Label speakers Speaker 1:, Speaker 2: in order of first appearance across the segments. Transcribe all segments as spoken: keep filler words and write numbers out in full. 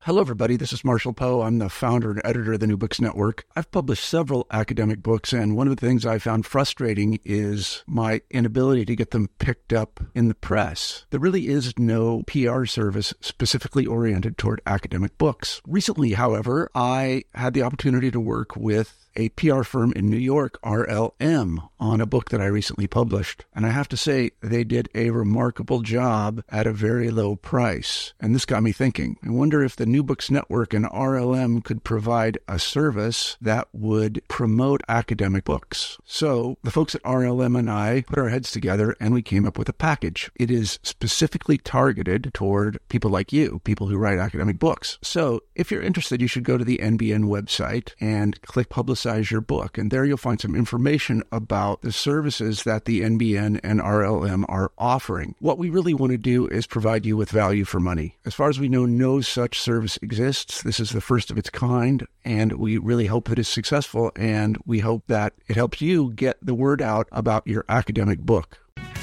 Speaker 1: Hello, everybody. This is Marshall Poe. I'm the founder and editor of the New Books Network. I've published several academic books, and one of the things I found frustrating is my inability to get them picked up in the press. There really is no P R service specifically oriented toward academic books. Recently, however, I had the opportunity to work with a P R firm in New York, R L M, on a book that I recently published. And I have to say, they did a remarkable job at a very low price. And this got me thinking. I wonder if the New Books Network and R L M could provide a service that would promote academic books. So the folks at R L M and I put our heads together and we came up with a package. It is specifically targeted toward people like you, people who write academic books. So if you're interested, you should go to the N B N website and click Publicize your book. And there you'll find some information about the services that the N B N and R L M are offering. What we really want to do is provide you with value for money. As far as we know, no such service exists. This is the first of its kind, and we really hope that it's successful, and we hope that it helps you get the word out about your academic book.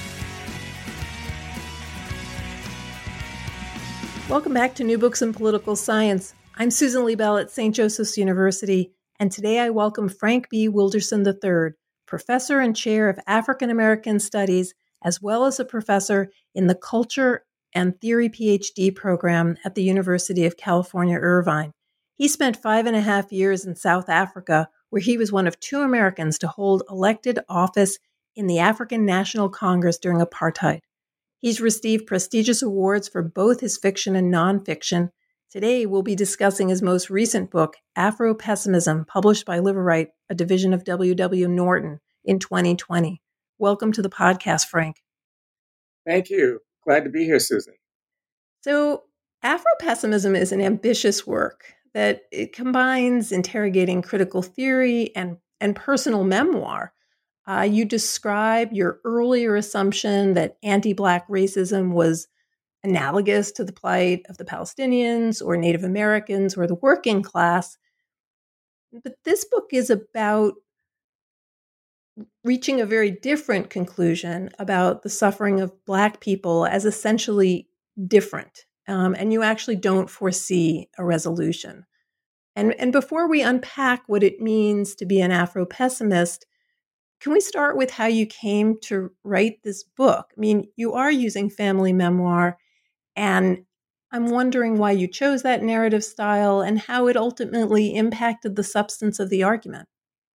Speaker 2: Welcome back to New Books in Political Science. I'm Susan Liebell at Saint Joseph's University, and today I welcome Frank B. Wilderson the third, professor and chair of African American Studies, as well as a professor in the Culture and Theory PhD program at the University of California, Irvine. He spent five and a half years in South Africa, where he was one of two Americans to hold elected office in the African National Congress during apartheid. He's received prestigious awards for both his fiction and nonfiction. Today, we'll be discussing his most recent book, Afro-Pessimism, published by Liveright, a division of W W. Norton, in twenty twenty. Welcome to the podcast, Frank.
Speaker 3: Thank you. Glad to be here, Susan.
Speaker 2: So, Afro-Pessimism is an ambitious work that it combines interrogating critical theory and, and personal memoir. Uh, you describe your earlier assumption that anti-Black racism was analogous to the plight of the Palestinians or Native Americans or the working class. But this book is about reaching a very different conclusion about the suffering of Black people as essentially different. Um, and you actually don't foresee a resolution. And, and before we unpack what it means to be an Afro-pessimist, can we start with how you came to write this book? I mean, you are using family memoir, and I'm wondering why you chose that narrative style and how it ultimately impacted the substance of the argument.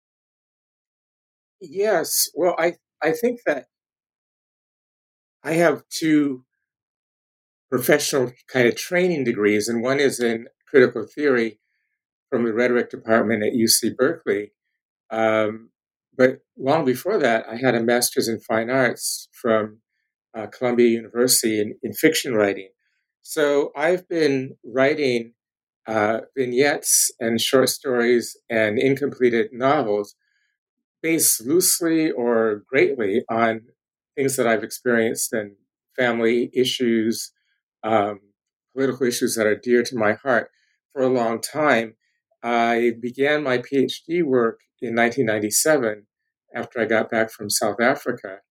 Speaker 3: Yes. Well, I, I think that I have two professional kind of training degrees, and one is in critical theory from the rhetoric department at U C Berkeley. Um, but long before that, I had a master's in fine arts from uh, Columbia University in, in fiction writing. So I've been writing uh, vignettes and short stories and incompleted novels based loosely or greatly on things that I've experienced and family issues, um, political issues that are dear to my heart for a long time. I began my PhD work in nineteen ninety-seven after I got back from South Africa.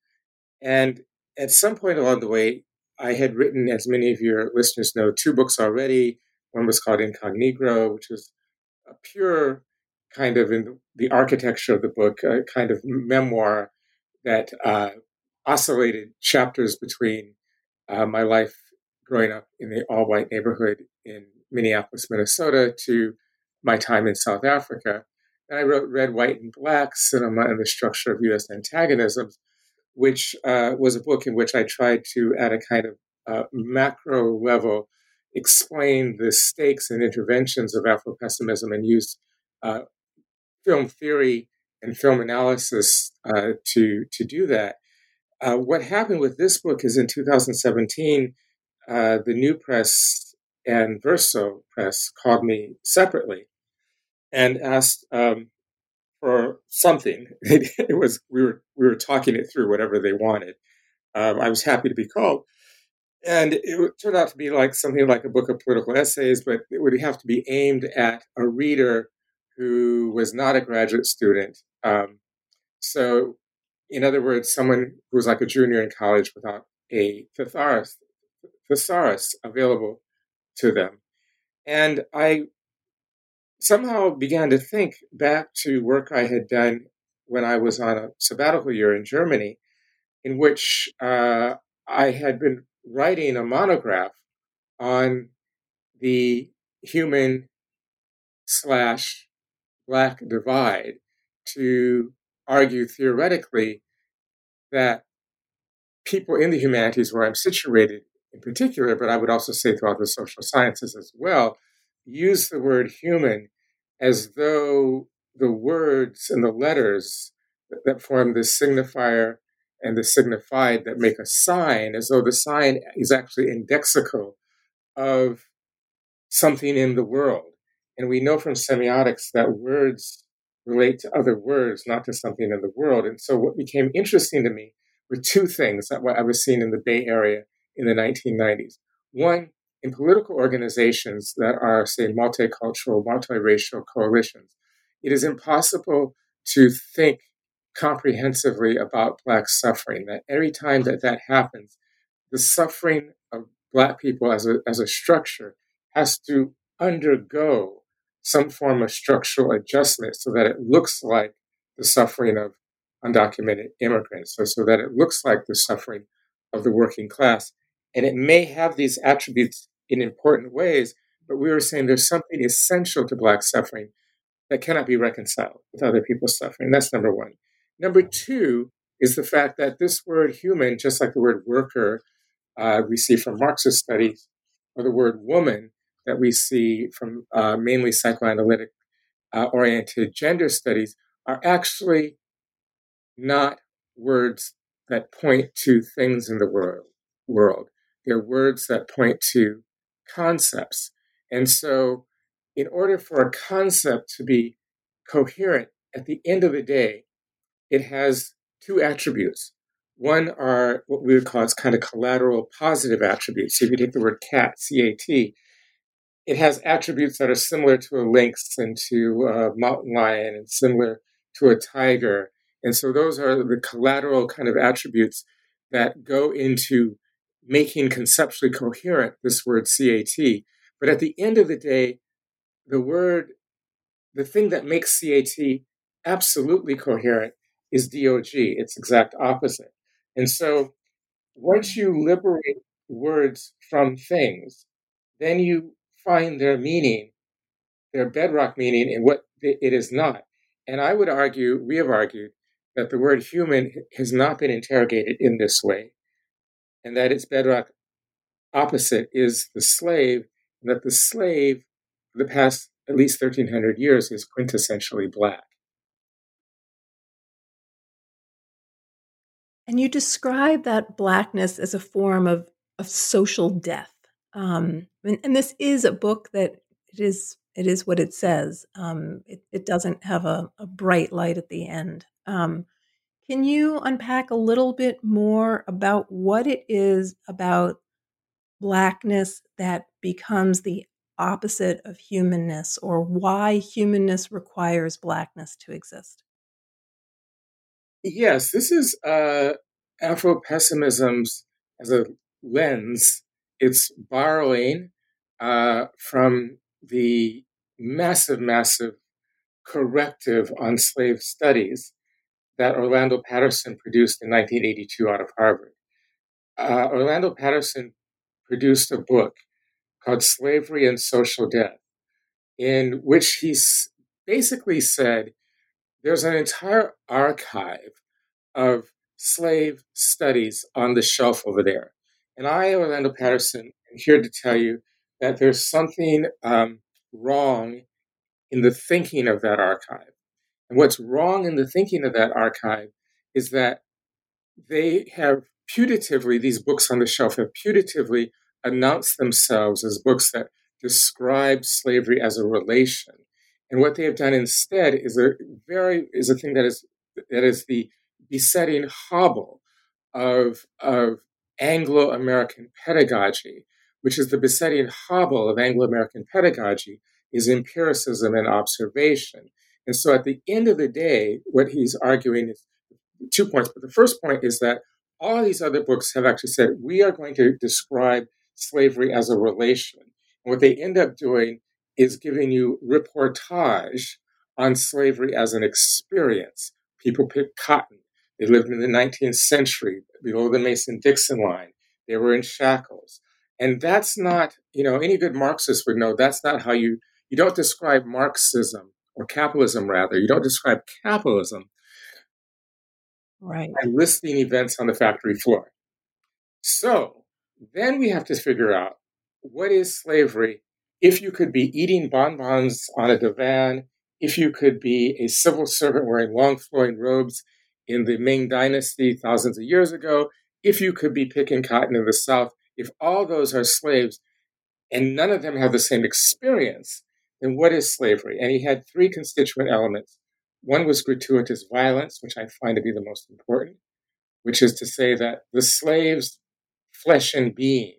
Speaker 3: And at some point along the way, I had written, as many of your listeners know, two books already. One was called Incognegro, which was a pure kind of, in the architecture of the book, a kind of memoir that uh, oscillated chapters between uh, my life growing up in the all-white neighborhood in Minneapolis, Minnesota, to my time in South Africa. And I wrote Red, White, and Black, Cinema and the Structure of U S Antagonisms, which uh, was a book in which I tried to, at a kind of uh, macro level, explain the stakes and interventions of Afro-pessimism and use uh, film theory and film analysis uh, to, to do that. Uh, what happened with this book is in two thousand seventeen, uh, the New Press and Verso Press called me separately and asked um, for something. It, it was we were we were talking it through, whatever they wanted. Um, I was happy to be called, and it turned out to be like something like a book of political essays, but it would have to be aimed at a reader who was not a graduate student. Um, so, in other words, someone who was like a junior in college without a thesaurus, thesaurus available to them. And I somehow began to think back to work I had done when I was on a sabbatical year in Germany, in which uh, I had been writing a monograph on the human slash Black divide to argue theoretically that people in the humanities, where I'm situated in particular, but I would also say throughout the social sciences as well, use the word human as though the words and the letters that form the signifier and the signified that make a sign, as though the sign is actually indexical of something in the world. And we know from semiotics that words relate to other words, not to something in the world. And so what became interesting to me were two things that what I was seeing in the Bay Area in the nineteen nineties. One, in political organizations that are, say, multicultural, multiracial coalitions, it is impossible to think comprehensively about Black suffering, that every time that that happens, the suffering of Black people as a, as a structure has to undergo some form of structural adjustment so that it looks like the suffering of undocumented immigrants, so, so that it looks like the suffering of the working class. And it may have these attributes in important ways, but we were saying there's something essential to Black suffering that cannot be reconciled with other people's suffering. That's number one. Number two is the fact that this word human, just like the word worker uh, we see from Marxist studies, or the word woman that we see from uh, mainly psychoanalytic uh, oriented gender studies, are actually not words that point to things in the world. world. They're words that point to concepts. And so in order for a concept to be coherent, at the end of the day, it has two attributes. One are what we would call its kind of collateral positive attributes. So if you take the word cat, C A T, it has attributes that are similar to a lynx and to a mountain lion and similar to a tiger. And so those are the collateral kind of attributes that go into making conceptually coherent this word C A T. But at the end of the day, the word, the thing that makes C A T absolutely coherent is D O G, its exact opposite. And so once you liberate words from things, then you find their meaning, their bedrock meaning in what it is not. And I would argue, we have argued, that the word human has not been interrogated in this way, and that its bedrock opposite is the slave, and that the slave, for the past at least thirteen hundred years, is quintessentially Black.
Speaker 2: And you describe that Blackness as a form of, of social death. Um, and, and this is a book that it is it is what it says. Um, it, it doesn't have a, a bright light at the end. Um, can you unpack a little bit more about what it is about Blackness that becomes the opposite of humanness, or why humanness requires Blackness to exist?
Speaker 3: Yes, this is uh, Afro-pessimism's as a lens. It's borrowing uh, from the massive, massive corrective on slave studies that Orlando Patterson produced in nineteen eighty-two out of Harvard. Uh, Orlando Patterson produced a book called Slavery and Social Death, in which he basically said there's an entire archive of slave studies on the shelf over there. And I, Orlando Patterson, am here to tell you that there's something um, wrong in the thinking of that archive. And what's wrong in the thinking of that archive is that they have putatively, these books on the shelf have putatively announced themselves as books that describe slavery as a relation. And what they have done instead is a very is a thing that is that is the besetting hobble of, of Anglo-American pedagogy, which is the besetting hobble of Anglo-American pedagogy is empiricism and observation. And so at the end of the day, what he's arguing is two points. But the first point is that all of these other books have actually said, we are going to describe slavery as a relation. What they end up doing is giving you reportage on slavery as an experience. People picked cotton. They lived in the nineteenth century below the Mason-Dixon line. They were in shackles. And that's not, you know, any good Marxist would know that's not how you, you don't describe Marxism or capitalism, rather. You don't describe capitalism
Speaker 2: right.
Speaker 3: by listing events on the factory floor. So then we have to figure out, what is slavery? If you could be eating bonbons on a divan, if you could be a civil servant wearing long flowing robes in the Ming Dynasty thousands of years ago, if you could be picking cotton in the South, if all those are slaves and none of them have the same experience, then what is slavery? And he had three constituent elements. One was gratuitous violence, which I find to be the most important, which is to say that the slave's flesh and being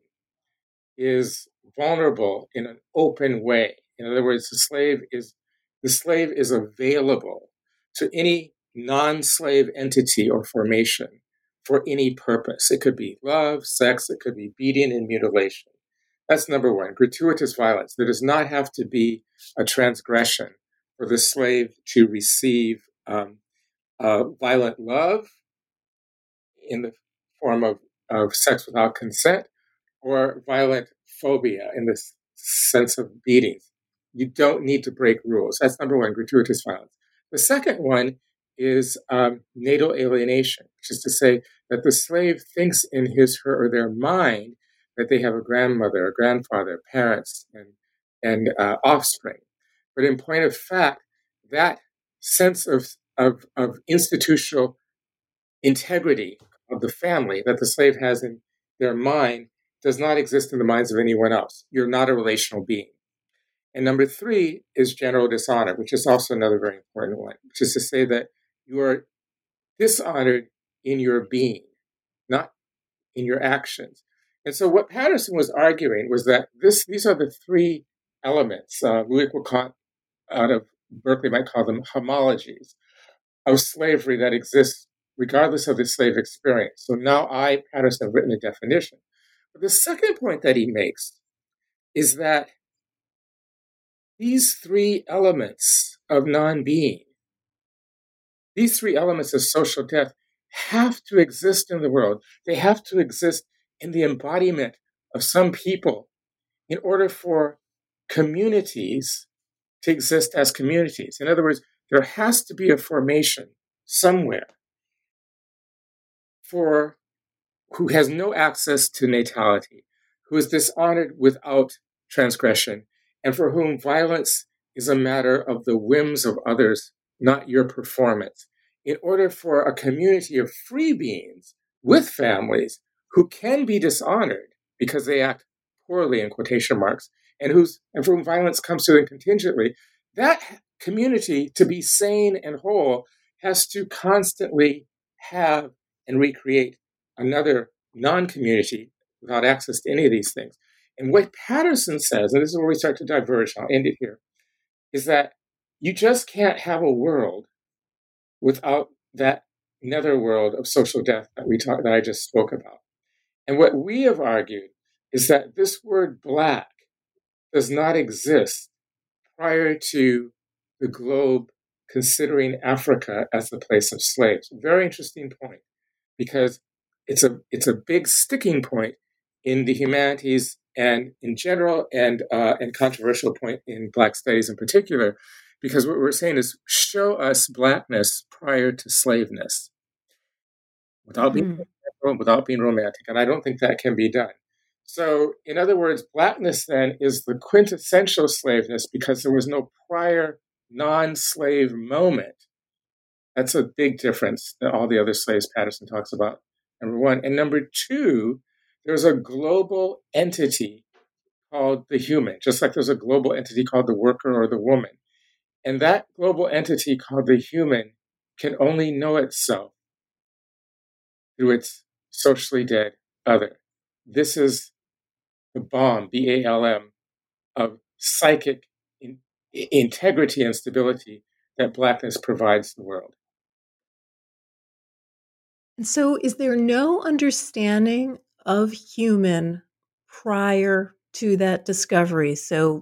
Speaker 3: is vulnerable in an open way. In other words, the slave is the slave is available to any non-slave entity or formation for any purpose. It could be love, sex, it could be beating and mutilation. That's number one, gratuitous violence. There does not have to be a transgression for the slave to receive um, uh, violent love in the form of, of sex without consent, or violent phobia in the sense of beatings. You don't need to break rules. That's number one, gratuitous violence. The second one is um, natal alienation, which is to say that the slave thinks in his, her, or their mind that they have a grandmother, a grandfather, parents, and, and uh, offspring. But in point of fact, that sense of, of, of institutional integrity of the family that the slave has in their mind does not exist in the minds of anyone else. You're not a relational being. And number three is general dishonor, which is also another very important one, which is to say that you are dishonored in your being, not in your actions. And so what Patterson was arguing was that this these are the three elements, uh, Louis Quicquot out of Berkeley might call them homologies, of slavery that exists regardless of the slave experience. So now I, Patterson, have written a definition. But the second point that he makes is that these three elements of non-being, these three elements of social death, have to exist in the world. They have to exist in the embodiment of some people in order for communities to exist as communities. In other words, there has to be a formation somewhere for who has no access to natality, who is dishonored without transgression, and for whom violence is a matter of the whims of others, not your performance. In order for a community of free beings with families who can be dishonored because they act poorly, in quotation marks, and whose and for whom violence comes to them contingently, that community, to be sane and whole, has to constantly have and recreate another non-community without access to any of these things. And what Patterson says, and this is where we start to diverge, I'll end it here, is that you just can't have a world without that netherworld of social death that we talk, that I just spoke about. And what we have argued is that this word black does not exist prior to the globe considering Africa as the place of slaves. Very interesting point, because it's a it's a big sticking point in the humanities and in general, and uh, and controversial point in Black studies in particular, because what we're saying is show us blackness prior to slaveness, without being mm-hmm. without being romantic, and I don't think that can be done. So, in other words, blackness then is the quintessential slaveness because there was no prior non-slave moment. That's a big difference than all the other slaves Patterson talks about, number one. And number two, there's a global entity called the human, just like there's a global entity called the worker or the woman. And that global entity called the human can only know itself through its socially dead other. This is the balm, B A L M, of psychic in, integrity and stability that blackness provides the world.
Speaker 2: And so is there no understanding of human prior to that discovery. So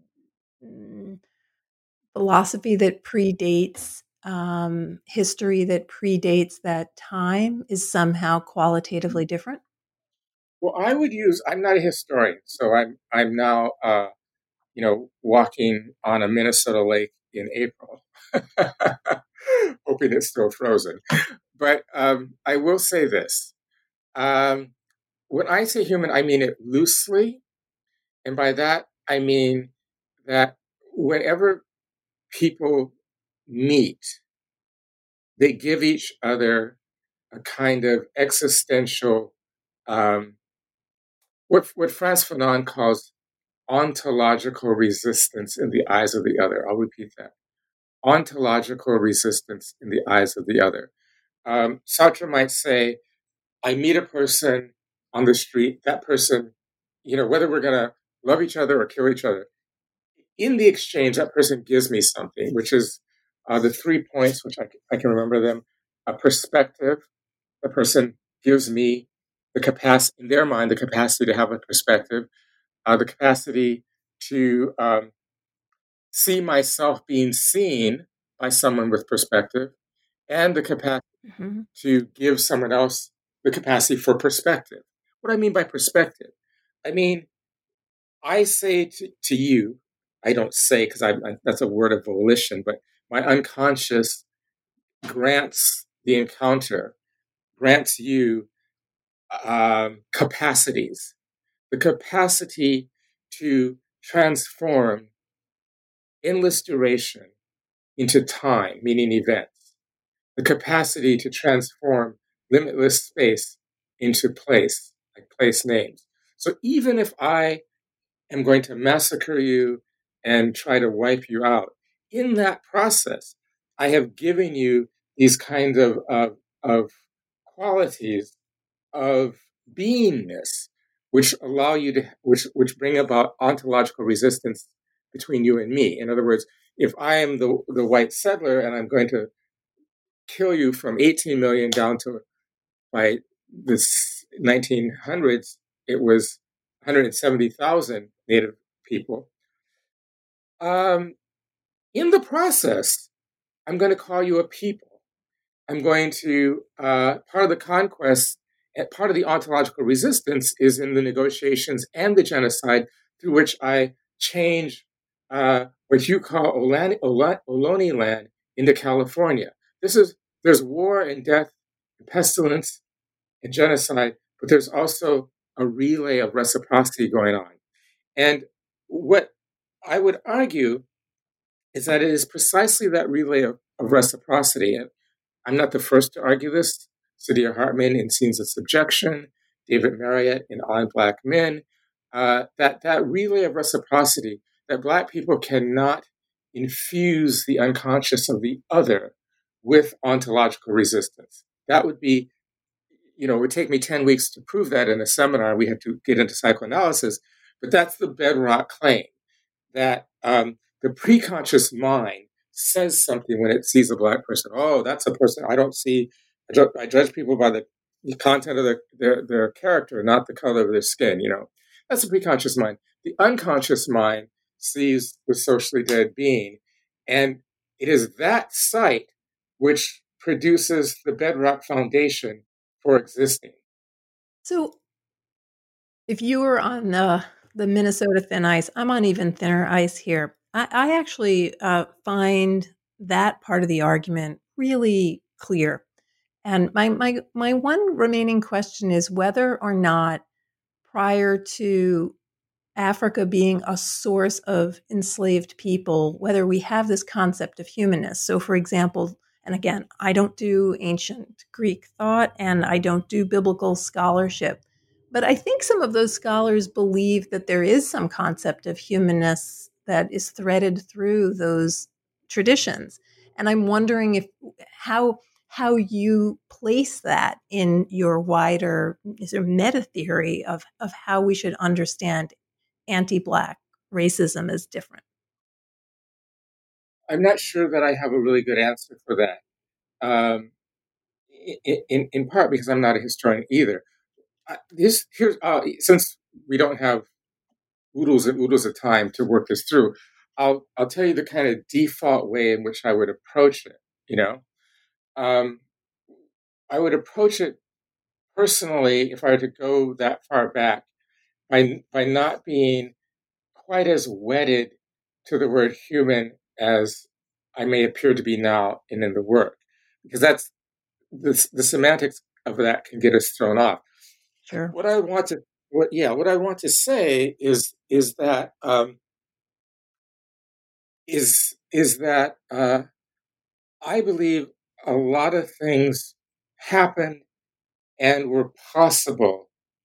Speaker 2: mm, philosophy that predates um, history that predates that time is somehow qualitatively different?
Speaker 3: Well, I would use, I'm not a historian, so I'm, I'm now, uh, you know, walking on a Minnesota lake in April, hoping it's still frozen. But um, I will say this. Um, when I say human, I mean it loosely. And by that, I mean that whenever people meet, they give each other a kind of existential, um, what, what Frantz Fanon calls ontological resistance in the eyes of the other. I'll repeat that. Ontological resistance in the eyes of the other. Um, Sartre might say, I meet a person on the street, that person, you know, whether we're going to love each other or kill each other, in the exchange, that person gives me something, which is uh, the three points, which I, I can remember them. A perspective. The person gives me the capacity, in their mind, the capacity to have a perspective, uh, the capacity to um, see myself being seen by someone with perspective, and the capacity mm-hmm. to give someone else the capacity for perspective. What do I mean by perspective? I mean, I say to, to you, I don't say because I, I, that's a word of volition, but my unconscious grants the encounter, grants you um, capacities, the capacity to transform endless duration into time, meaning events, the capacity to transform limitless space into place, like place names. So even if I am going to massacre you and try to wipe you out, in that process, I have given you these kinds of, of, of qualities of beingness, which allow you to, which, which bring about ontological resistance between you and me. In other words, if I am the, the white settler and I'm going to kill you from eighteen million down to, by the nineteen hundreds, it was one hundred seventy thousand Native people. Um, in the process, I'm going to call you a people. I'm going to, uh, part of the conquest, part of the ontological resistance is in the negotiations and the genocide through which I change uh, what you call Ohlone, Ohlone land into California. This is, there's war and death and pestilence and genocide, but there's also a relay of reciprocity going on. And what I would argue is that it is precisely that relay of, of reciprocity. And I'm not the first to argue this. Saidiya Hartman in Scenes of Subjection, David Marriott in All in Black Men, uh, that, that relay of reciprocity, that Black people cannot infuse the unconscious of the other with ontological resistance. That would be, you know, it would take me ten weeks to prove that in a seminar. We had to get into psychoanalysis, but that's the bedrock claim, that um, the preconscious mind says something when it sees a Black person. Oh, that's a person I don't see. I, ju- I judge people by the, the content of their, their their character, not the color of their skin. You know, that's the preconscious mind. The unconscious mind sees the socially dead being, and it is that sight which produces the bedrock foundation for existing.
Speaker 2: So, if you were on the the Minnesota thin ice, I'm on even thinner ice here. I, I actually uh, find that part of the argument really clear. And my, my, my one remaining question is whether or not, prior to Africa being a source of enslaved people, whether we have this concept of humanness. So, for example, and again, I don't do ancient Greek thought and I don't do biblical scholarship, but I think some of those scholars believe that there is some concept of humanness that is threaded through those traditions. And I'm wondering if how how you place that in your wider sort of meta theory of, of how we should understand anti-Black racism is different.
Speaker 3: I'm not sure that I have a really good answer for that. Um, in, in, in part because I'm not a historian either. Uh, this here's uh, since we don't have oodles and oodles of time to work this through. I'll I'll tell you the kind of default way in which I would approach it. You know, um, I would approach it personally, if I were to go that far back, by by not being quite as wedded to the word human as I may appear to be now and in the work, because that's the the semantics of that can get us thrown off.
Speaker 2: Sure.
Speaker 3: What I want to what yeah what I want to say is is that um, is is that uh, I believe a lot of things happened and were possible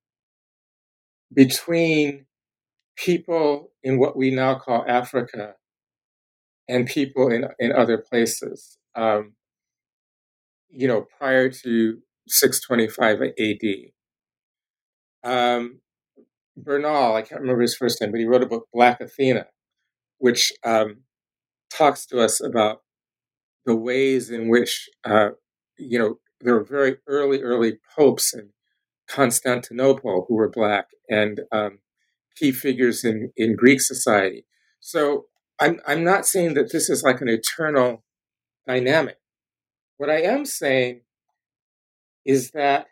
Speaker 3: between people in what we now call Africa and people in in other places. Um, you know, prior to six twenty-five A D. Um, Bernal, I can't remember his first name, but he wrote a book, Black Athena, which um, talks to us about the ways in which, uh, you know, there were very early, early popes in Constantinople who were Black, and um, key figures in, in Greek society. So I'm I'm not saying that this is like an eternal dynamic. What I am saying is that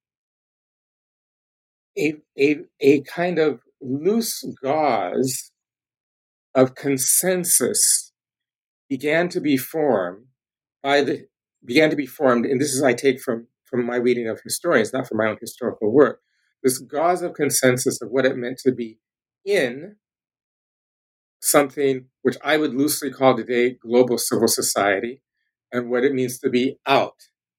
Speaker 3: a, a, a kind of loose gauze of consensus began to be formed by the began to be formed, and this is I take from from my reading of historians, not from my own historical work. This gauze of consensus of what it meant to be in something which I would loosely call today global civil society, and what it means to be out,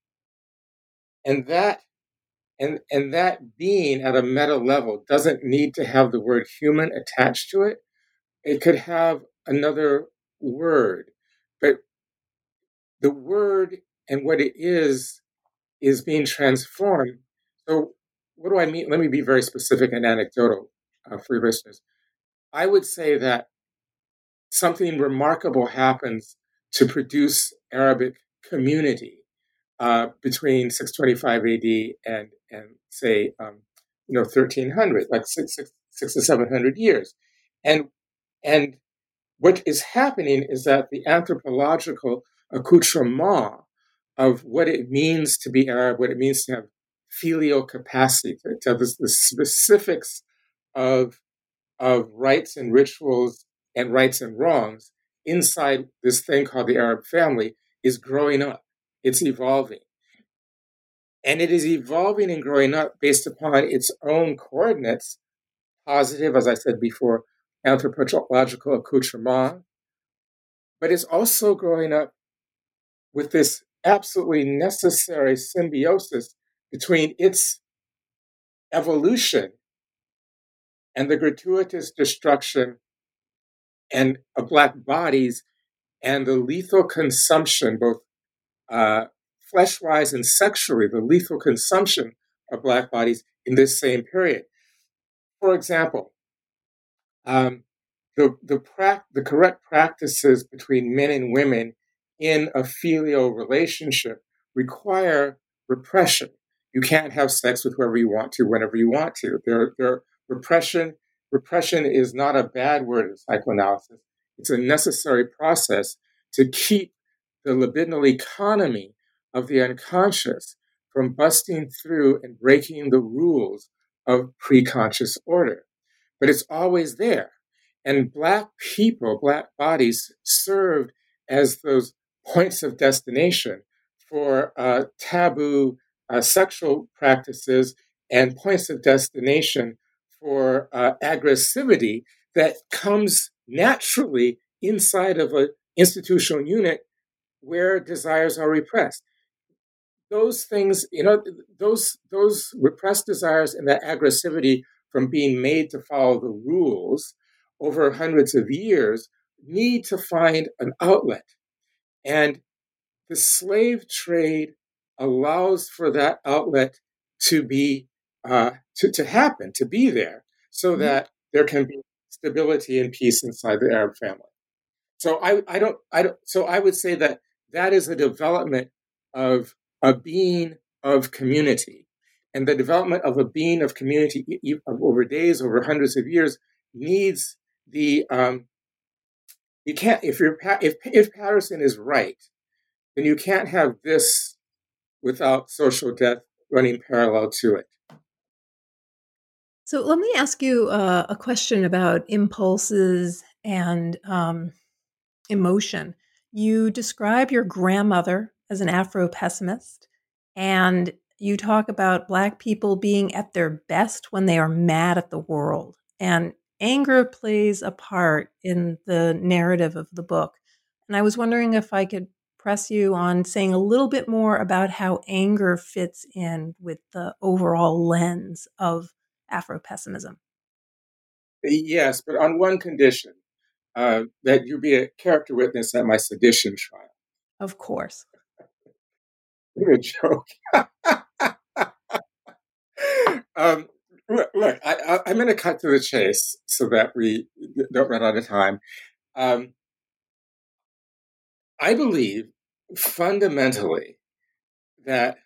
Speaker 3: and that and and that being at a meta level doesn't need to have the word human attached to it. It could have another word, but the word and what it is is being transformed. So what do I mean? Let me be very specific and anecdotal uh, for your listeners. I would say that something remarkable happens to produce Arabic community uh, between six twenty-five A D and, and say, um, you know, thirteen hundred, like six, six, six to seven hundred years. And, and what is happening is that the anthropological accoutrement of what it means to be Arab, what it means to have filial capacity, to have this, the specifics of, of rights and rituals and rights and wrongs inside this thing called the Arab family is growing up. It's evolving. And it is evolving and growing up based upon its own coordinates, positive, as I said before, anthropological accoutrement, but it's also growing up with this absolutely necessary symbiosis between its evolution and the gratuitous destruction and of Black bodies and the lethal consumption, both uh, flesh-wise and sexually, the lethal consumption of Black bodies in this same period. For example, um, the the, pra- the correct practices between men and women in a filial relationship require repression. You can't have sex with whoever you want to, whenever you want to. There, there, repression, repression is not a bad word in psychoanalysis. It's a necessary process to keep the libidinal economy of the unconscious from busting through and breaking the rules of preconscious order. But it's always there. And Black people, Black bodies served as those points of destination for uh, taboo uh, sexual practices and points of destination for uh, aggressivity that comes naturally inside of an institutional unit where desires are repressed. Those things, you know, those those repressed desires and that aggressivity from being made to follow the rules over hundreds of years need to find an outlet. And the slave trade allows for that outlet to be uh, to, to happen, to be there, so mm-hmm. that there can be stability and peace inside the Arab family. So I, I don't I don't so I would say that that is a development of a being of community. And the development of a being of community over days, over hundreds of years, needs the um, you can't if you're if if Patterson is right, then you can't have this without social death running parallel to it.
Speaker 2: So let me ask you uh, a question about impulses and um, emotion. You describe your grandmother as an Afro-pessimist, and you talk about Black people being at their best when they are mad at the world. And anger plays a part in the narrative of the book. And I was wondering if I could press you on saying a little bit more about how anger fits in with the overall lens of Afro-pessimism.
Speaker 3: Yes, but on one condition, uh, that you be a character witness at my sedition trial.
Speaker 2: Of course.
Speaker 3: You're a joke. um, look, look I, I, I'm going to cut to the chase so that we don't run out of time. Um, I believe fundamentally that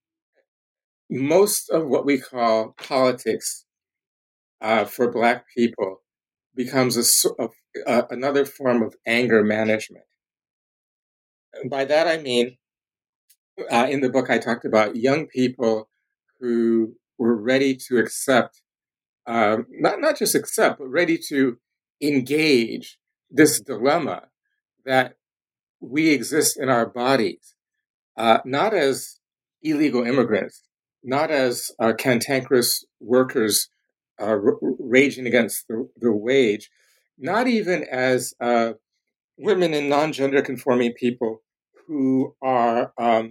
Speaker 3: most of what we call politics uh, for Black people becomes a, a, a, another form of anger management. And by that I mean, uh, in the book I talked about young people who were ready to accept, um, not, not just accept, but ready to engage this dilemma that we exist in our bodies, uh, not as illegal immigrants, not as uh, cantankerous workers uh, r- raging against the, the wage, not even as uh, women and non-gender conforming people who are um,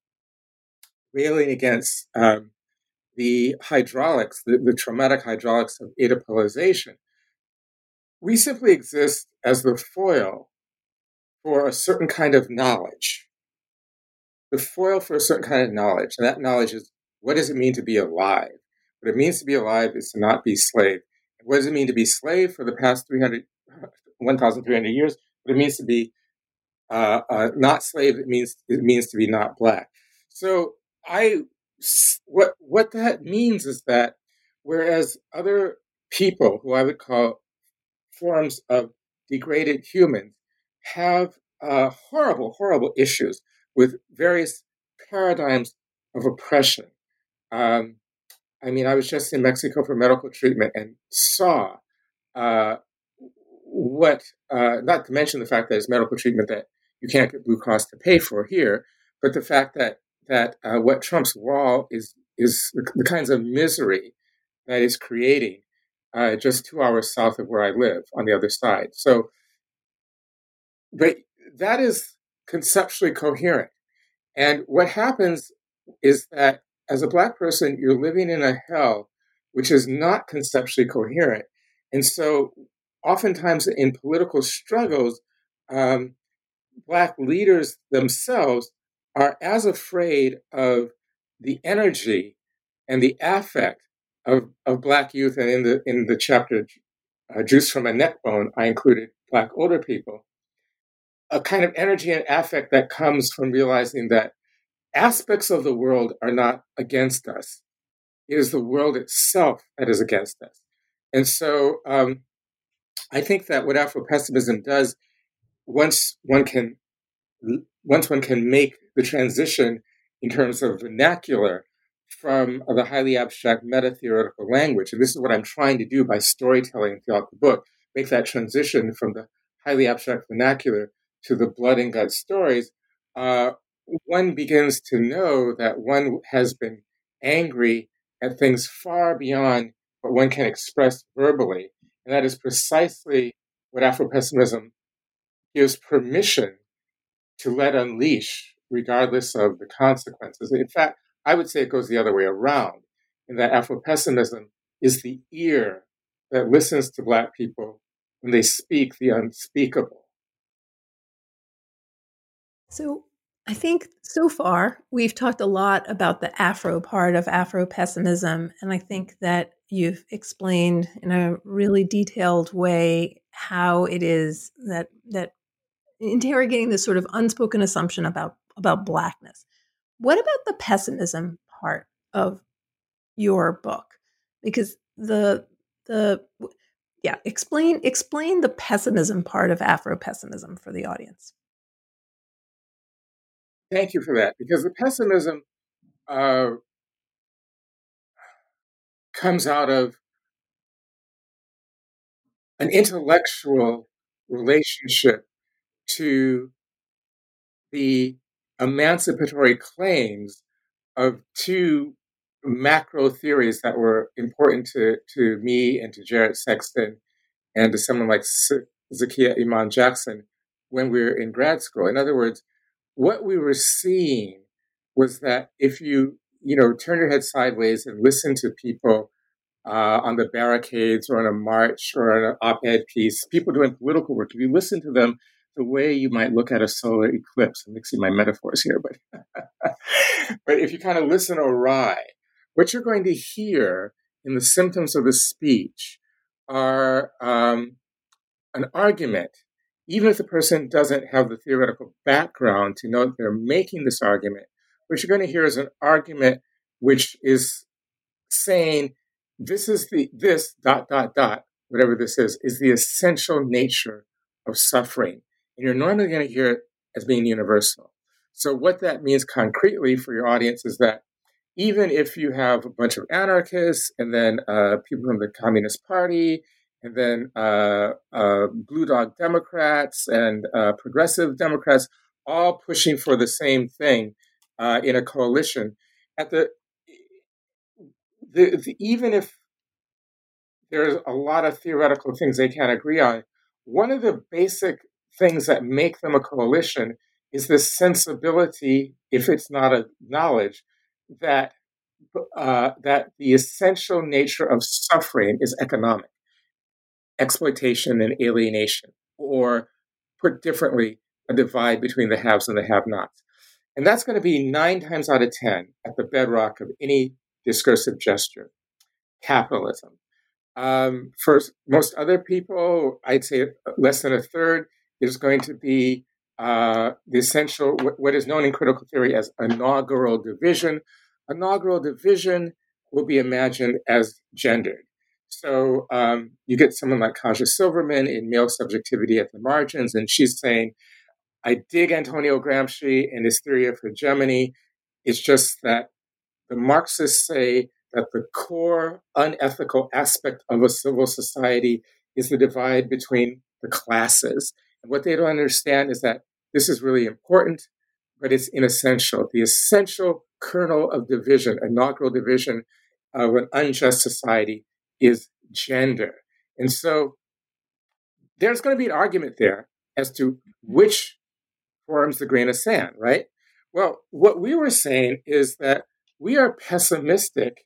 Speaker 3: railing against um, the hydraulics, the, the traumatic hydraulics of Oedipalization. We simply exist as the foil for a certain kind of knowledge. The foil for a certain kind of knowledge. And that knowledge is, what does it mean to be alive? What it means to be alive is to not be slave. What does it mean to be slave for the past three hundred, one thousand three hundred years? What it means to be uh, uh, not slave, it means it means to be not Black. So I, what what that means is that whereas other people who I would call forms of degraded humans have uh, horrible, horrible issues with various paradigms of oppression. Um, I mean, I was just in Mexico for medical treatment and saw uh, what, uh, not to mention the fact that it's medical treatment that you can't get Blue Cross to pay for here, but the fact that that uh, what Trump's wall is is the, the kinds of misery that is creating uh, just two hours south of where I live on the other side. So, but that is conceptually coherent. And what happens is that as a Black person, you're living in a hell which is not conceptually coherent. And so oftentimes in political struggles, um, Black leaders themselves are as afraid of the energy and the affect of, of Black youth. And in the in the chapter, uh, Juice from a Neck Bone, I included Black older people, a kind of energy and affect that comes from realizing that aspects of the world are not against us. It is the world itself that is against us. And so um, I think that what Afro-pessimism does, once one can once one can make the transition in terms of vernacular from the highly abstract meta-theoretical language, and this is what I'm trying to do by storytelling throughout the book, make that transition from the highly abstract vernacular to the blood and gut stories, uh, one begins to know that one has been angry at things far beyond what one can express verbally. And that is precisely what Afro-pessimism gives permission to let unleash, regardless of the consequences. In fact, I would say it goes the other way around, in that Afro-pessimism is the ear that listens to Black people when they speak the unspeakable.
Speaker 2: So I think so far we've talked a lot about the Afro part of Afro-pessimism, and I think that you've explained in a really detailed way how it is that that interrogating this sort of unspoken assumption about about Blackness. What about the pessimism part of your book? Because the the Yeah, explain explain the pessimism part of Afro-pessimism for the audience.
Speaker 3: Thank you for that, because the pessimism uh, comes out of an intellectual relationship to the emancipatory claims of two macro theories that were important to, to me and to Jarrett Sexton and to someone like Zakiya Iman Jackson when we were in grad school. In other words, what we were seeing was that if you, you know, turn your head sideways and listen to people uh, on the barricades or on a march or on an op-ed piece, people doing political work, if you listen to them the way you might look at a solar eclipse, I'm mixing my metaphors here, but but if you kind of listen awry, what you're going to hear in the symptoms of the speech are um, an argument, even if the person doesn't have the theoretical background to know that they're making this argument. What you're going to hear is an argument which is saying this is the this dot dot dot whatever this is is the essential nature of suffering, and you're normally going to hear it as being universal. So what that means concretely for your audience is that even if you have a bunch of anarchists and then uh, people from the Communist Party and then uh, uh, Blue Dog Democrats and uh, Progressive Democrats all pushing for the same thing uh, in a coalition, at the, the, the even if there's a lot of theoretical things they can't agree on, one of the basic things that make them a coalition is this sensibility, if it's not a knowledge, that uh, that the essential nature of suffering is economic, exploitation and alienation, or put differently, a divide between the haves and the have-nots. And that's going to be nine times out of ten at the bedrock of any discursive gesture, capitalism. Um, for most other people, I'd say less than a third is going to be uh, the essential, what is known in critical theory as inaugural division. Inaugural division will be imagined as gendered. So um, you get someone like Kaja Silverman in Male Subjectivity at the Margins, and she's saying, I dig Antonio Gramsci and his theory of hegemony. It's just that the Marxists say that the core unethical aspect of a civil society is the divide between the classes. And what they don't understand is that this is really important, but it's inessential. The essential kernel of division, inaugural division of an unjust society is gender. And so there's going to be an argument there as to which forms the grain of sand, right? Well, what we were saying is that we are pessimistic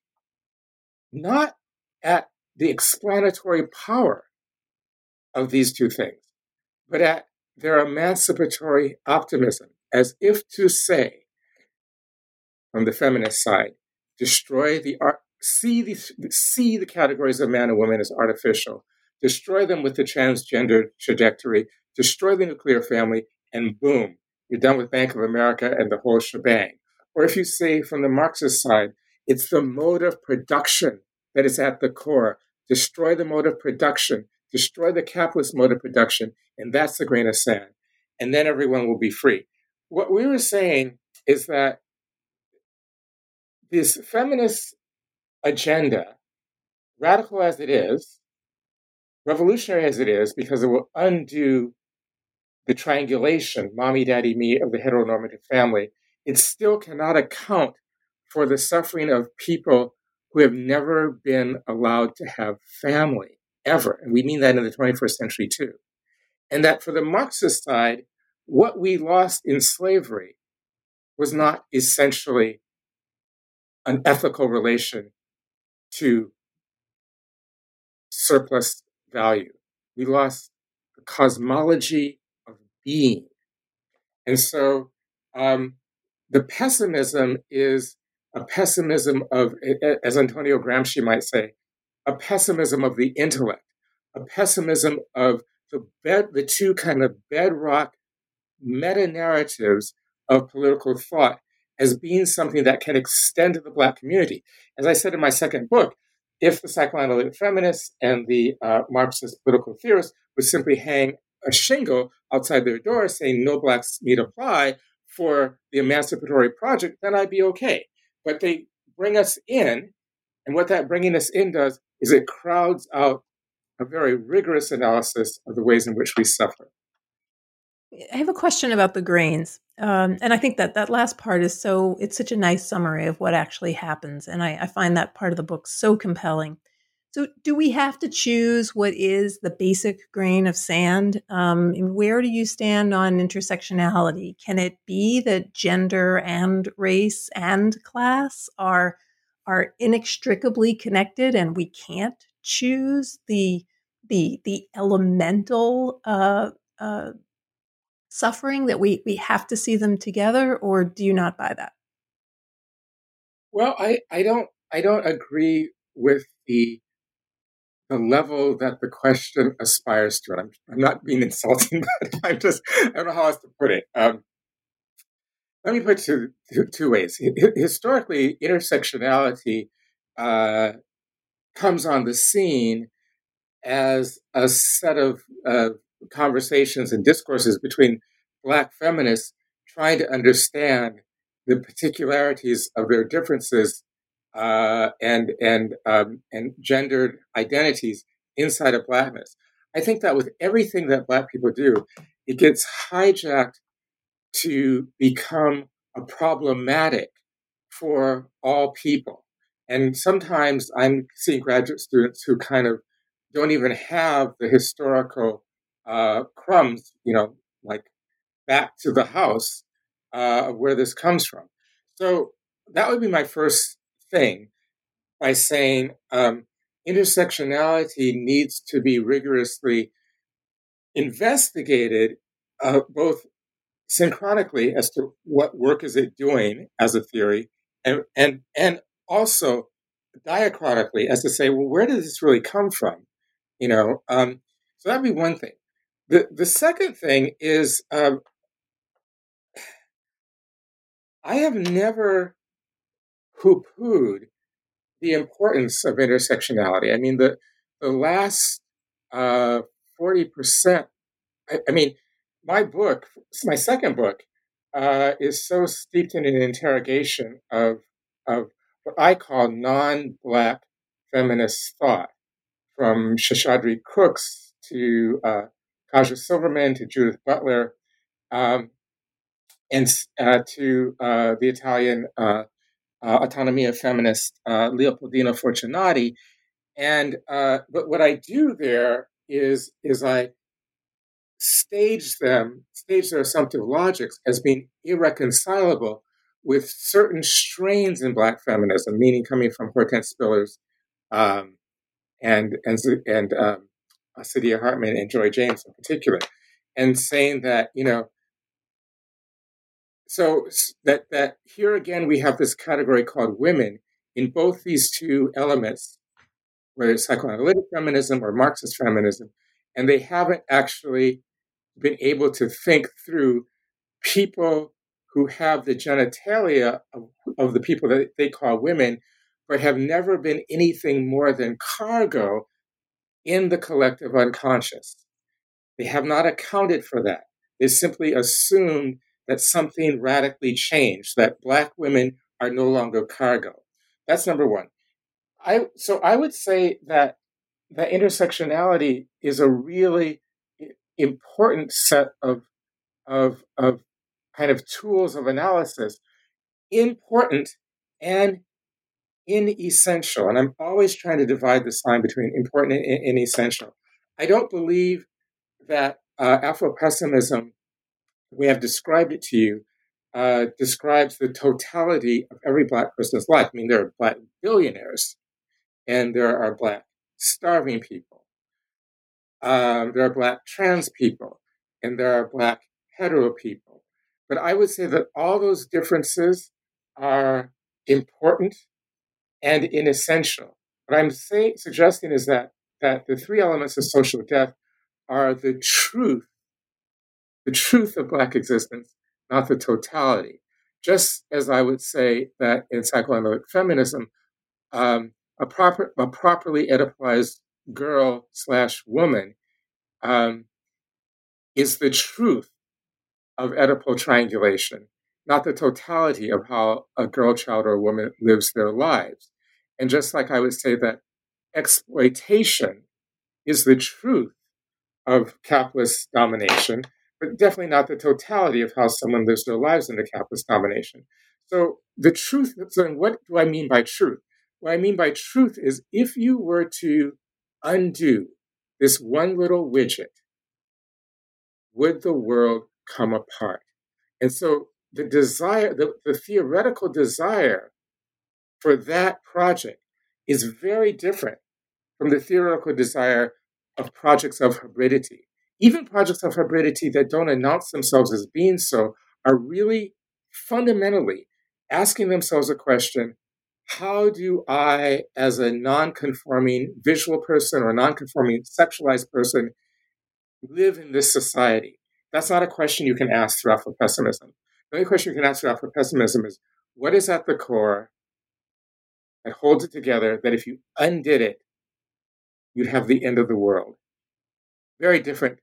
Speaker 3: not at the explanatory power of these two things, but at their emancipatory optimism, as if to say, from the feminist side, destroy the art, see the, see the categories of man and woman as artificial, destroy them with the transgender trajectory, destroy the nuclear family, and boom, you're done with Bank of America and the whole shebang. Or if you say from the Marxist side, it's the mode of production that is at the core. Destroy the mode of production, destroy the capitalist mode of production, and that's the grain of sand. And then everyone will be free. What we were saying is that this feminist agenda, radical as it is, revolutionary as it is, because it will undo the triangulation, mommy, daddy, me, of the heteronormative family, it still cannot account for the suffering of people who have never been allowed to have family, ever. And we mean that in the twenty-first century too. And that for the Marxist side, what we lost in slavery was not essentially an ethical relation to surplus value. We lost the cosmology of being. And so um, the pessimism is a pessimism of, as Antonio Gramsci might say, a pessimism of the intellect, a pessimism of the bed, the two kind of bedrock meta-narratives of political thought as being something that can extend to the Black community. As I said in my second book, if the psychoanalytic feminists and the uh, Marxist political theorists would simply hang a shingle outside their door saying no blacks need apply for the emancipatory project, then I'd be okay. But they bring us in, and what that bringing us in does is it crowds out a very rigorous analysis of the ways in which we suffer.
Speaker 2: I have a question about the grains. Um, and I think that that last part is so, it's such a nice summary of what actually happens. And I, I find that part of the book so compelling. So do we have to choose what is the basic grain of sand? Um, where do you stand on intersectionality? Can it be that gender and race and class are, are inextricably connected and we can't choose the, the, the elemental uh, uh, suffering, that we, we have to see them together, or do you not buy that?
Speaker 3: Well, I, I don't I don't agree with the the level that the question aspires to. I'm I'm not being insulting, but I'm just I don't know how else to put it. Um, let me put it two, two, two ways. Historically, intersectionality uh, comes on the scene as a set of uh, conversations and discourses between Black feminists trying to understand the particularities of their differences uh, and and um, and gendered identities inside of Blackness. I think that with everything that Black people do, it gets hijacked to become a problematic for all people. And sometimes I'm seeing graduate students who kind of don't even have the historical uh, crumbs, you know, like back to the house uh, of where this comes from. So that would be my first thing, by saying um, intersectionality needs to be rigorously investigated, uh, both synchronically as to what work is it doing as a theory, and and and also diachronically as to say, well, where does this really come from? You know, um, so that'd be one thing. The the second thing is um, I have never poo-pooed the importance of intersectionality. I mean, the the last uh, forty percent. I, I mean, my book, my second book, uh, is so steeped in an interrogation of of what I call non-Black feminist thought, from Seshadri Cooks to uh, Kaja Silverman to Judith Butler, um, and uh, to uh, the Italian uh, uh, autonomia feminist uh, Leopoldina Fortunati. And uh, but what I do there is is I stage them, stage their assumptive logics as being irreconcilable with certain strains in Black feminism, meaning coming from Hortense Spillers um, and and and um, Saidiya Hartman and Joy James in particular, and saying that, you know, so that that here again we have this category called women in both these two elements, whether it's psychoanalytic feminism or Marxist feminism, and they haven't actually been able to think through people who have the genitalia of, of the people that they call women, but have never been anything more than cargo in the collective unconscious. They have not accounted for that. They simply assumed that something radically changed, that Black women are no longer cargo. That's number one. I so I would say that that intersectionality is a really important set of of of kind of tools of analysis, important and inessential. And I'm always trying to divide this line between important and inessential. I don't believe that uh, Afro-pessimism, the way I've described it to you, uh, describes the totality of every Black person's life. I mean, there are Black billionaires, and there are Black starving people. Um, there are Black trans people, and there are Black hetero people. But I would say that all those differences are important and inessential. What I'm say, suggesting is that that the three elements of social death are the truth, the truth of Black existence, not the totality. Just as I would say that in psychoanalytic feminism, um, a proper, a properly Oedipalized girl slash woman um, is the truth of Oedipal triangulation, not the totality of how a girl child or a woman lives their lives. And just like I would say that exploitation is the truth of capitalist domination, but definitely not the totality of how someone lives their lives under capitalist domination. So the truth, so what do I mean by truth? What I mean by truth is if you were to undo this one little widget, would the world come apart? And so the desire, the, the theoretical desire for that project is very different from the theoretical desire of projects of hybridity. Even projects of hybridity that don't announce themselves as being so are really fundamentally asking themselves a question: how do I, as a non-conforming visual person or a non-conforming sexualized person, live in this society? That's not a question you can ask through Afropessimism. The only question you can ask through Afropessimism is, what is at the core that holds it together, that if you undid it, you'd have the end of the world? Very different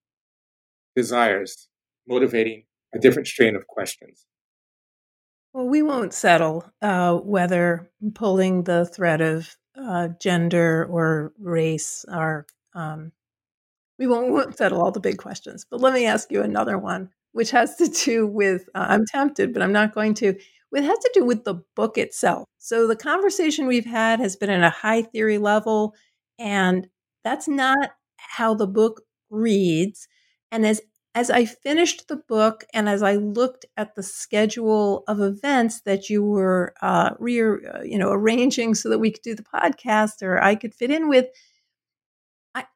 Speaker 3: desires motivating a different strain of questions.
Speaker 2: Well, we won't settle uh, whether pulling the thread of uh, gender or race are, um, we won't, we won't settle all the big questions. But let me ask you another one, which has to do with, uh, I'm tempted, but I'm not going to. It has to do with the book itself. So the conversation we've had has been at a high theory level, and that's not how the book reads. And as as I finished the book and as I looked at the schedule of events that you were uh, re, uh, you know, arranging so that we could do the podcast or I could fit in with, I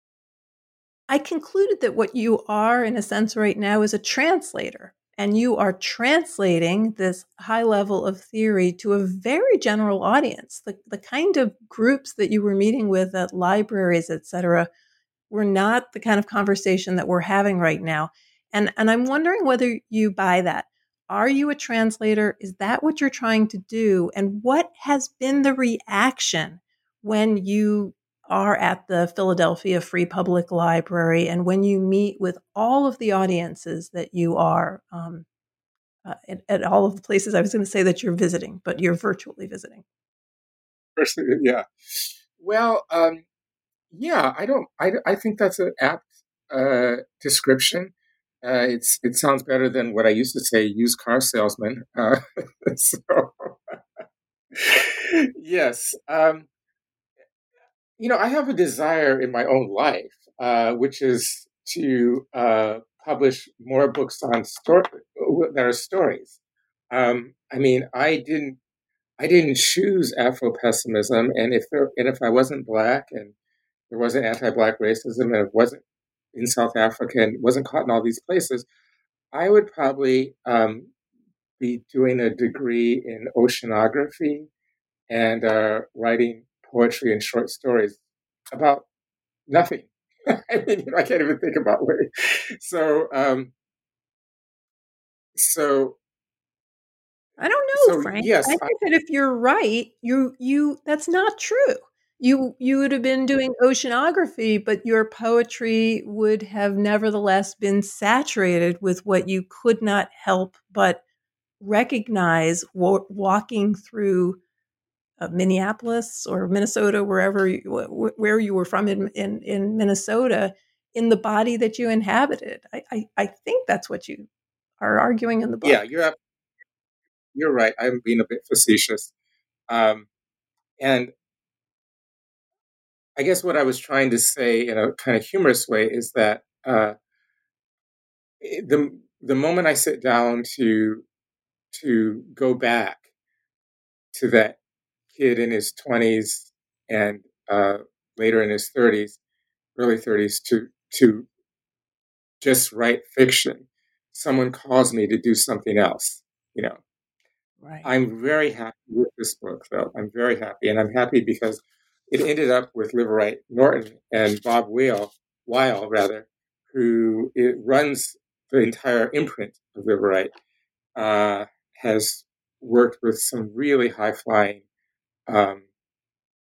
Speaker 2: I concluded that what you are, in a sense, right now is a translator. And you are translating this high level of theory to a very general audience. The, the kind of groups that you were meeting with at libraries, et cetera, were not the kind of conversation that we're having right now. And, and I'm wondering whether you buy that. Are you a translator? Is that what you're trying to do? And what has been the reaction when you are at the Philadelphia Free Public Library and when you meet with all of the audiences that you are um, uh, at, at all of the places I was going to say that you're visiting, but you're virtually visiting?
Speaker 3: First, yeah. Well, um, yeah, I don't. I, I think that's an apt uh, description. Uh, it's it sounds better than what I used to say, used car salesman. Uh, so, yes, um, you know, I have a desire in my own life, uh, which is to uh, publish more books on story that are stories. Um, I mean, I didn't. I didn't choose Afro-pessimism, and if there, and if I wasn't Black, and there wasn't anti-Black racism, and it wasn't in South Africa, and wasn't caught in all these places, I would probably um, be doing a degree in oceanography and uh, writing poetry and short stories about nothing. I mean, you know, I can't even think about it. So, um, so
Speaker 2: I don't know,
Speaker 3: so
Speaker 2: Frank.
Speaker 3: yes,
Speaker 2: I
Speaker 3: I,
Speaker 2: think that if you're right, you you that's not true. You you would have been doing oceanography, but your poetry would have nevertheless been saturated with what you could not help but recognize wa- walking through uh, Minneapolis or Minnesota, wherever you, wh- where you were from in, in in Minnesota, in the body that you inhabited. I, I I think that's what you are arguing in the
Speaker 3: yeah,
Speaker 2: book.
Speaker 3: you're up- you're right. I'm being a bit facetious, um, and I guess what I was trying to say in a kind of humorous way is that uh, the the moment I sit down to to go back to that kid in his twenties and uh, later in his thirties, early thirties, to to just write fiction, someone calls me to do something else. You know,
Speaker 2: Right.
Speaker 3: I'm very happy with this book, though. I'm very happy, and I'm happy because it ended up with Liverite Norton and Bob Weil, Weil rather, who it runs the entire imprint of Liverite, uh, has worked with some really high flying um,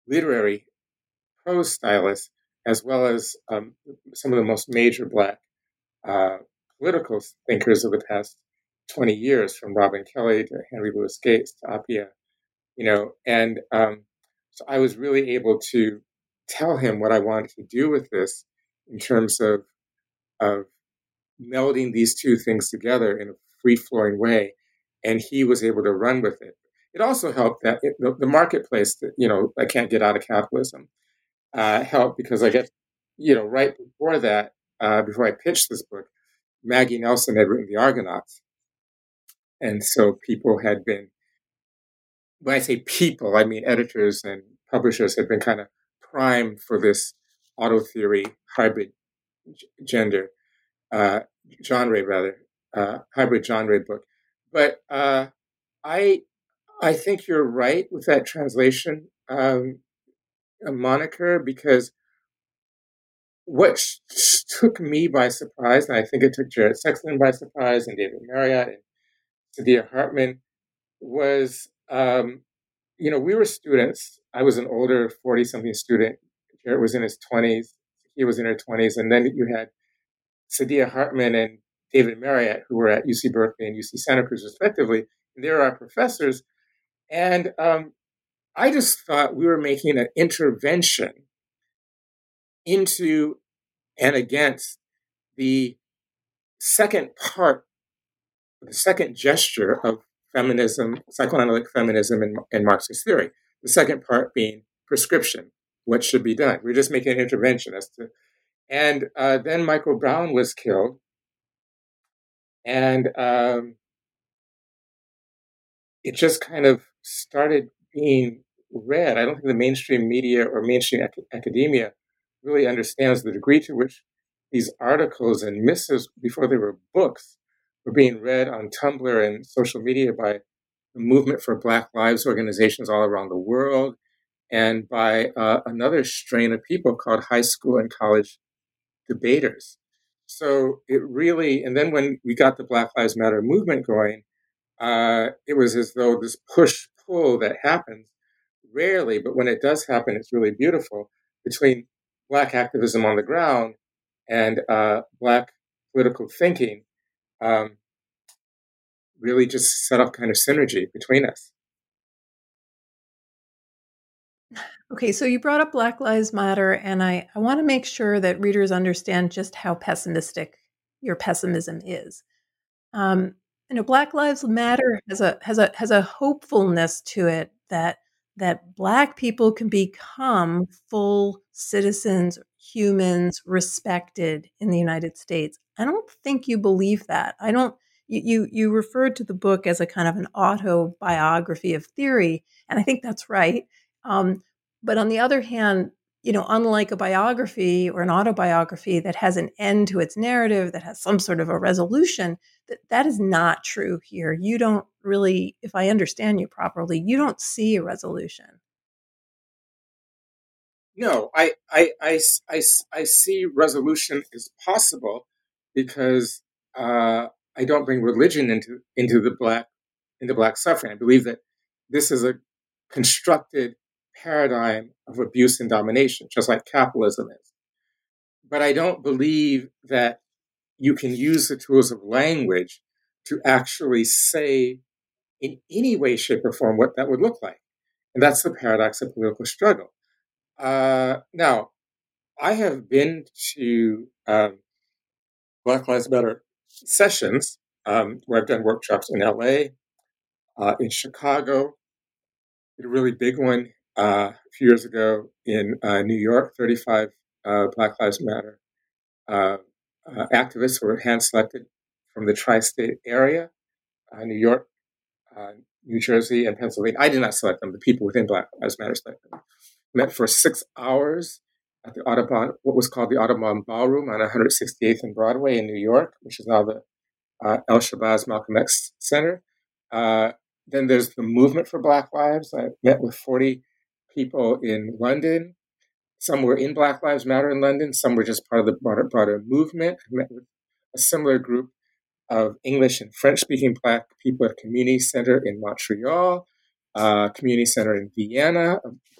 Speaker 3: literary prose stylists, as well as um, some of the most major Black uh, political thinkers of the past twenty years, from Robin Kelly to Henry Louis Gates to Appiah, you know, and um, so I was really able to tell him what I wanted to do with this in terms of of melding these two things together in a free-flowing way, and he was able to run with it. It also helped that it, the, the marketplace, that, you know, I can't get out of capitalism, uh, helped because I guess, you know, right before that, uh, before I pitched this book, Maggie Nelson had written The Argonauts. And so people had been, when I say people, I mean editors and publishers had been kind of primed for this auto theory hybrid gender, uh, genre rather, uh, hybrid genre book. But uh, I I think you're right with that translation um, moniker, because what sh- took me by surprise, and I think it took Jared Sexton by surprise, and David Marriott and Saidiya Hartman, was, um, you know, we were students. I was an older forty-something student. Jared was in his twenties. He was in her twenties. And then you had Saidiya Hartman and David Marriott, who were at U C Berkeley and U C Santa Cruz, respectively. And they were our professors. And um, I just thought we were making an intervention into and against the second part, the second gesture of feminism, psychoanalytic feminism, and, and Marxist theory. The second part being prescription, what should be done. We're just making an intervention as to, and uh, then Michael Brown was killed, and um, it just kind of started being read. I don't think the mainstream media or mainstream ac- academia really understands the degree to which these articles and missives, before they were books, were being read on Tumblr and social media by the Movement for Black Lives organizations all around the world, and by uh, another strain of people called high school and college debaters. So it really, and then when we got the Black Lives Matter movement going, uh, it was as though this push-pull that happens rarely, but when it does happen, it's really beautiful, between Black activism on the ground and uh, Black political thinking, um, really just set up kind of synergy between us.
Speaker 2: Okay, so you brought up Black Lives Matter, and I, I want to make sure that readers understand just how pessimistic your pessimism is. Um, you know, Black Lives Matter has a has a has a hopefulness to it that that Black people can become full citizens, humans, respected in the United States. I don't think you believe that. I don't. You you, you referred to the book as a kind of an autobiography of theory, and I think that's right. Um, but on the other hand, you know, unlike a biography or an autobiography that has an end to its narrative, that has some sort of a resolution, that that is not true here. You don't really, if I understand you properly, you don't see a resolution.
Speaker 3: No, I, I, I, I, I see resolution is possible because uh, I don't bring religion into into the black into black suffering. I believe that this is a constructed paradigm of abuse and domination, just like capitalism is. But I don't believe that you can use the tools of language to actually say in any way, shape, or form what that would look like. And that's the paradox of political struggle. Uh, now, I have been to um, Black Lives Matter sessions um, where I've done workshops in L A, uh, in Chicago, did a really big one uh, a few years ago in uh, New York, thirty-five uh, Black Lives Matter uh, uh, activists were hand-selected from the tri-state area, uh, New York, uh, New Jersey, and Pennsylvania. I did not select them. The people within Black Lives Matter selected them. Met for six hours at the Audubon, what was called the Audubon Ballroom on one hundred sixty-eighth and Broadway in New York, which is now the uh, El Shabazz Malcolm X Center. Uh, then there's the Movement for Black Lives. I met with forty people in London. Some were in Black Lives Matter in London. Some were just part of the broader, broader movement. I met with a similar group of English and French-speaking Black people at a community center in Montreal, uh, community center in Vienna,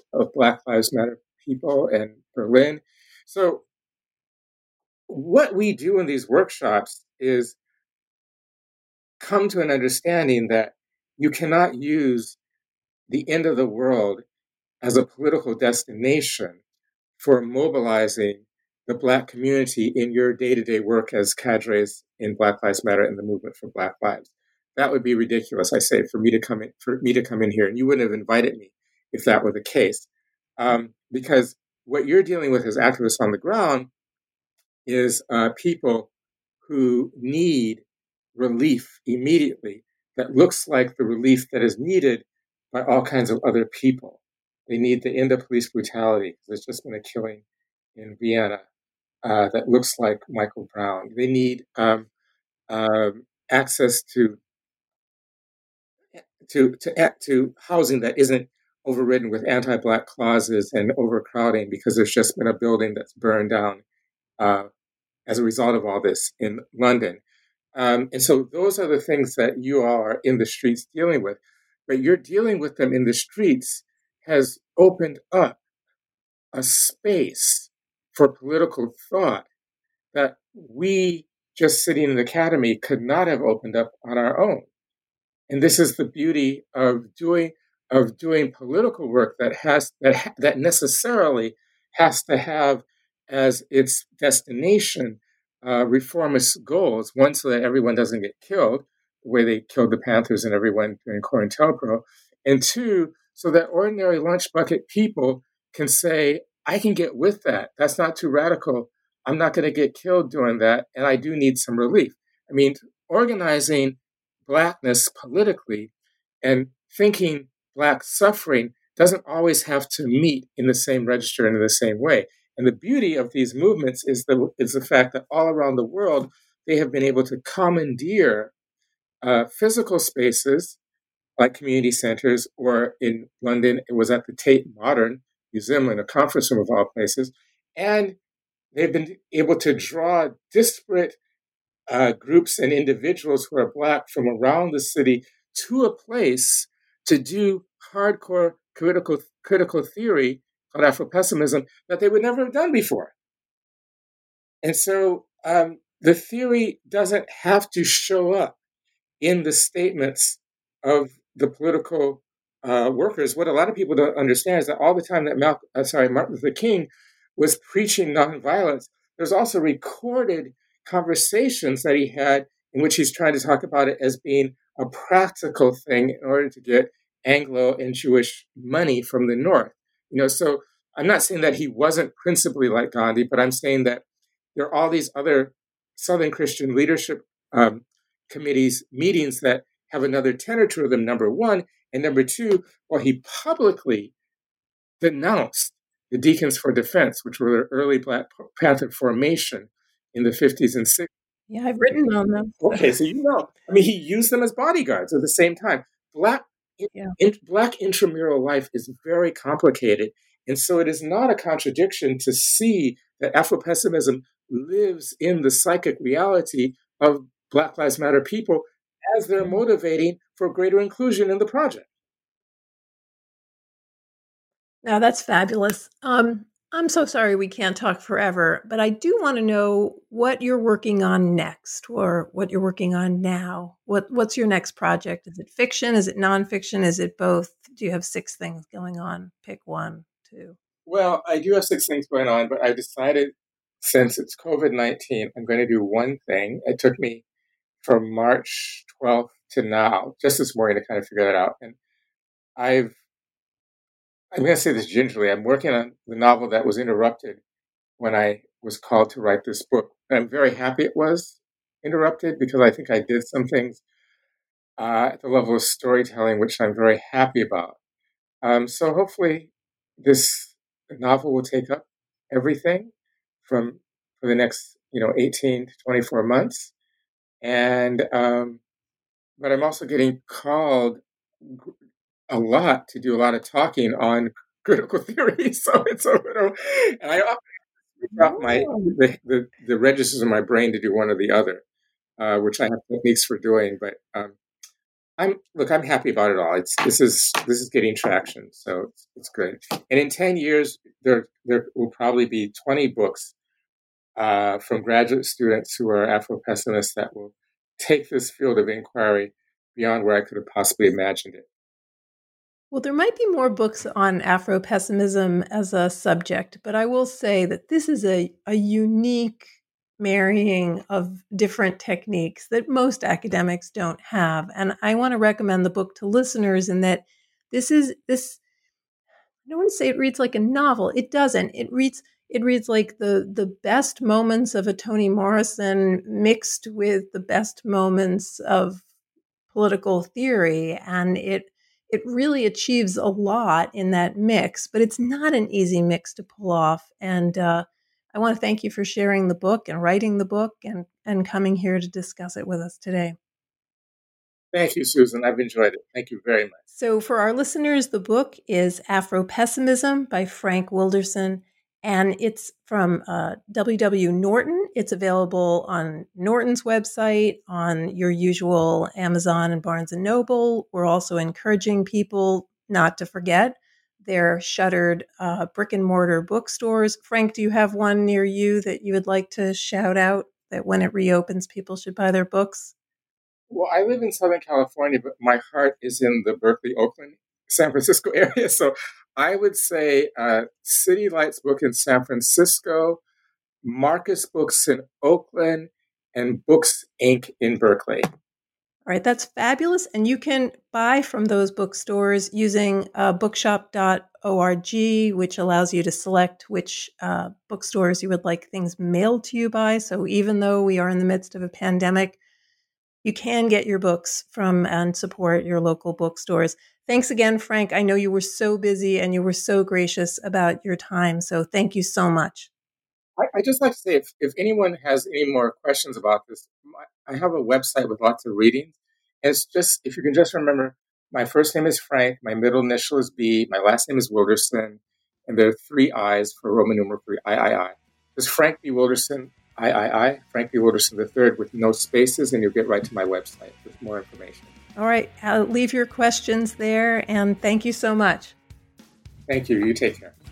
Speaker 3: of Black Lives Matter people in Berlin. So what we do in these workshops is come to an understanding that you cannot use the end of the world as a political destination for mobilizing the Black community in your day-to-day work as cadres in Black Lives Matter and the movement for Black lives. That would be ridiculous, I say, for me to come in, for me to come in here, and you wouldn't have invited me if that were the case, um, because what you're dealing with as activists on the ground is uh, people who need relief immediately that looks like the relief that is needed by all kinds of other people. They need the end of police brutality. There's just been a killing in Vienna uh, that looks like Michael Brown. They need um, um, access to to to to housing that isn't overridden with anti-Black clauses and overcrowding, because there's just been a building that's burned down uh, as a result of all this in London. Um, and so those are the things that you all are in the streets dealing with. But you're dealing with them in the streets has opened up a space for political thought that we, just sitting in the academy, could not have opened up on our own. And this is the beauty of doing of doing political work that has that that necessarily has to have as its destination uh, reformist goals. One, so that everyone doesn't get killed the way they killed the Panthers and everyone during COINTELPRO, and two, so that ordinary lunch bucket people can say, I can get with that. That's not too radical. I'm not going to get killed doing that, and I do need some relief. I mean, organizing Blackness politically and thinking Black suffering doesn't always have to meet in the same register and in the same way. And the beauty of these movements is the, is the fact that all around the world, they have been able to commandeer uh, physical spaces like community centers, or in London, it was at the Tate Modern Museum in a conference room of all places. And they've been able to draw disparate Uh, groups and individuals who are Black from around the city to a place to do hardcore critical critical theory called Afropessimism that they would never have done before. And so um, the theory doesn't have to show up in the statements of the political uh, workers. What a lot of people don't understand is that all the time that Malcolm, uh, sorry, Martin Luther King was preaching nonviolence, there's also recorded conversations that he had in which he's trying to talk about it as being a practical thing in order to get Anglo and Jewish money from the North. You know, so I'm not saying that he wasn't principally like Gandhi, but I'm saying that there are all these other Southern Christian leadership um, committees meetings that have another tenor to them, number one. And number two, well, he publicly denounced the Deacons for Defense, which were the early Black Panther formation in the fifties and sixties.
Speaker 2: Yeah, I've written on them.
Speaker 3: Okay, so you know. I mean, he used them as bodyguards at the same time. Black, yeah. in, Black intramural life is very complicated. And so it is not a contradiction to see that Afropessimism lives in the psychic reality of Black Lives Matter people as they're motivating for greater inclusion in the project.
Speaker 2: Now, that's fabulous. Um, I'm so sorry we can't talk forever, but I do want to know what you're working on next, or what you're working on now. What What's your next project? Is it fiction? Is it nonfiction? Is it both? Do you have six things going on? Pick one, two.
Speaker 3: Well, I do have six things going on, but I decided since it's COVID nineteen, I'm going to do one thing. It took me from March twelfth to now, just this morning, to kind of figure that out. And I've I'm going to say this gingerly. I'm working on the novel that was interrupted when I was called to write this book. And I'm very happy it was interrupted, because I think I did some things uh, at the level of storytelling, which I'm very happy about. Um, so hopefully this novel will take up everything from for the next, you know, eighteen to twenty-four months. And, um, but I'm also getting called a lot to do a lot of talking on critical theory. So it's a little, and I often switch out my, the, the, the registers in my brain to do one or the other, uh, which I have techniques for doing. But um, I'm look. I'm happy about it all. It's this is this is getting traction, so it's, it's good. And in ten years, there there will probably be twenty books uh, from graduate students who are Afro-pessimists that will take this field of inquiry beyond where I could have possibly imagined it.
Speaker 2: Well, there might be more books on Afro-pessimism as a subject, but I will say that this is a, a unique marrying of different techniques that most academics don't have. And I want to recommend the book to listeners in that this is this, I don't want to say it reads like a novel. It doesn't. It reads it reads like the the best moments of a Toni Morrison mixed with the best moments of political theory. And it it really achieves a lot in that mix, but it's not an easy mix to pull off. And uh, I want to thank you for sharing the book and writing the book and, and coming here to discuss it with us today.
Speaker 3: Thank you, Susan. I've enjoyed it. Thank you very much.
Speaker 2: So for our listeners, the book is Afro-Pessimism by Frank Wilderson, and it's from uh, W W. Norton. It's available on Norton's website, on your usual Amazon and Barnes and Noble. We're also encouraging people not to forget their shuttered uh, brick and mortar bookstores. Frank, do you have one near you that you would like to shout out that when it reopens, people should buy their books?
Speaker 3: Well, I live in Southern California, but my heart is in the Berkeley, Oakland, San Francisco area. So I would say uh, City Lights Book in San Francisco, Marcus Books in Oakland, and Books Incorporated in Berkeley.
Speaker 2: All right, that's fabulous. And you can buy from those bookstores using uh, bookshop dot org, which allows you to select which uh, bookstores you would like things mailed to you by. So even though we are in the midst of a pandemic, you can get your books from and support your local bookstores. Thanks again, Frank. I know you were so busy and you were so gracious about your time. So thank you so much.
Speaker 3: I, I just like to say, if, if anyone has any more questions about this, I have a website with lots of readings. And it's just, if you can just remember, my first name is Frank, my middle initial is B, my last name is Wilderson, and there are three I's for Roman numeral three, I, I, I. Just Frank B. Wilderson, I, I, I, Frank B. Wilderson the third with no spaces, and you'll get right to my website with more information.
Speaker 2: All right, I'll leave your questions there, and thank you so much.
Speaker 3: Thank you. You take care.